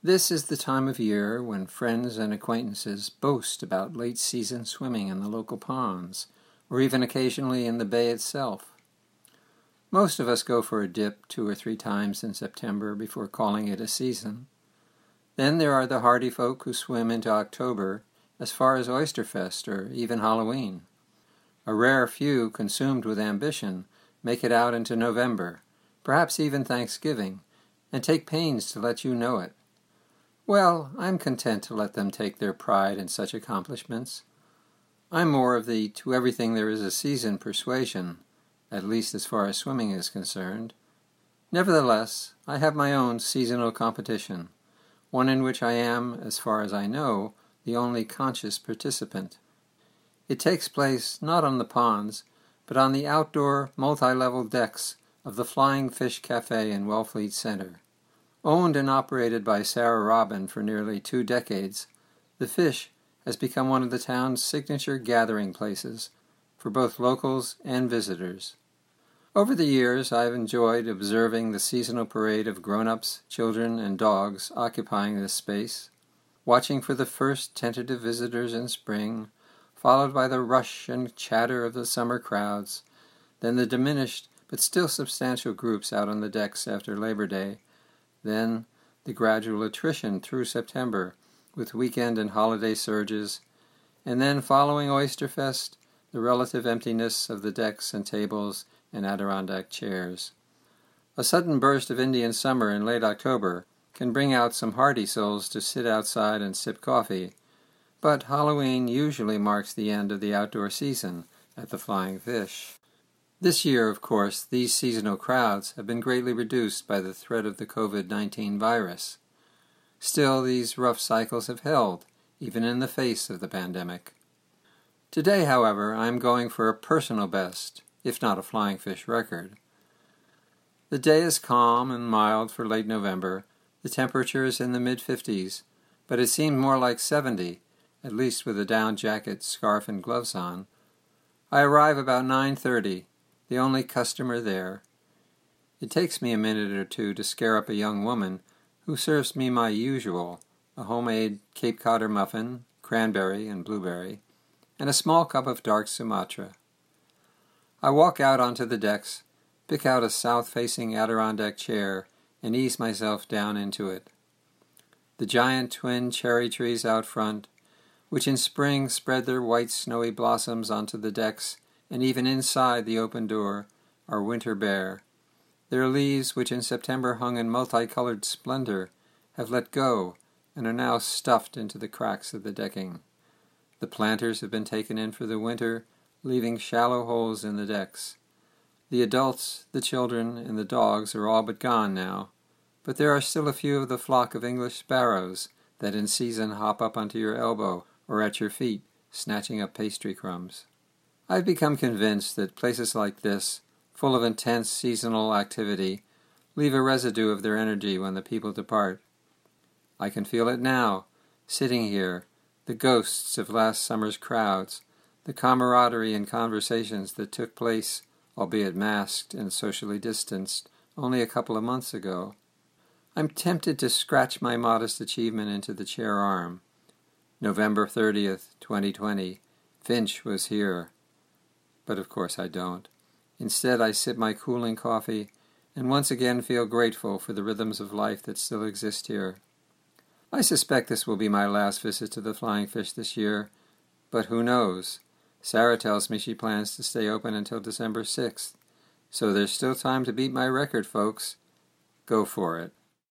This is the time of year when friends and acquaintances boast about late-season swimming in the local ponds, or even occasionally in the bay itself. Most of us go for a dip 2 or 3 times in September before calling it a season. Then there are the hardy folk who swim into October as far as Oysterfest or even Halloween. A rare few, consumed with ambition, make it out into November, perhaps even Thanksgiving, and take pains to let you know it. Well, I'm content to let them take their pride in such accomplishments. I'm more of the to everything there is a season persuasion, at least as far as swimming is concerned. Nevertheless, I have my own seasonal competition, one in which I am, as far as I know, the only conscious participant. It takes place not on the ponds, but on the outdoor, multi-level decks of the Flying Fish Cafe in Wellfleet Center. Owned and operated by Sarah Robin for nearly 2 decades, the Fish has become one of the town's signature gathering places for both locals and visitors. Over the years, I've enjoyed observing the seasonal parade of grown-ups, children, and dogs occupying this space, watching for the first tentative visitors in spring, followed by the rush and chatter of the summer crowds, then the diminished but still substantial groups out on the decks after Labor Day, then the gradual attrition through September with weekend and holiday surges, and then following Oysterfest, the relative emptiness of the decks and tables and Adirondack chairs. A sudden burst of Indian summer in late October can bring out some hardy souls to sit outside and sip coffee, but Halloween usually marks the end of the outdoor season at the Flying Fish. This year, of course, these seasonal crowds have been greatly reduced by the threat of the COVID-19 virus. Still, these rough cycles have held, even in the face of the pandemic. Today, however, I am going for a personal best, if not a Flying Fish record. The day is calm and mild for late November. The temperature is in the mid-50s, but it seemed more like 70, at least with a down jacket, scarf, and gloves on. I arrive about 9:30, the only customer there. It takes me a minute or two to scare up a young woman who serves me my usual, a homemade Cape Codder muffin, cranberry and blueberry, and a small cup of dark Sumatra. I walk out onto the decks, pick out a south-facing Adirondack chair, and ease myself down into it. The giant twin cherry trees out front, which in spring spread their white snowy blossoms onto the decks and even inside the open door, are winter bare. Their leaves, which in September hung in multicolored splendor, have let go and are now stuffed into the cracks of the decking. The planters have been taken in for the winter, leaving shallow holes in the decks. The adults, the children, and the dogs are all but gone now, but there are still a few of the flock of English sparrows that in season hop up onto your elbow or at your feet, snatching up pastry crumbs. I've become convinced that places like this, full of intense seasonal activity, leave a residue of their energy when the people depart. I can feel it now, sitting here, the ghosts of last summer's crowds, the camaraderie and conversations that took place, albeit masked and socially distanced, only a couple of months ago. I'm tempted to scratch my modest achievement into the chair arm. November 30th, 2020, Finch was here. But of course I don't. Instead, I sip my cooling coffee and once again feel grateful for the rhythms of life that still exist here. I suspect this will be my last visit to the Flying Fish this year, but who knows? Sarah tells me she plans to stay open until December 6th, so there's still time to beat my record, folks. Go for it.